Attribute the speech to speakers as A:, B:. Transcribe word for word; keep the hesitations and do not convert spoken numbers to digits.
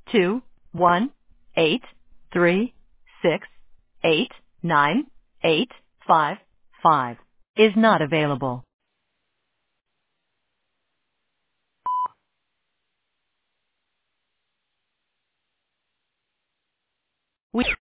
A: two one eight three six eight nine eight five five is not available. We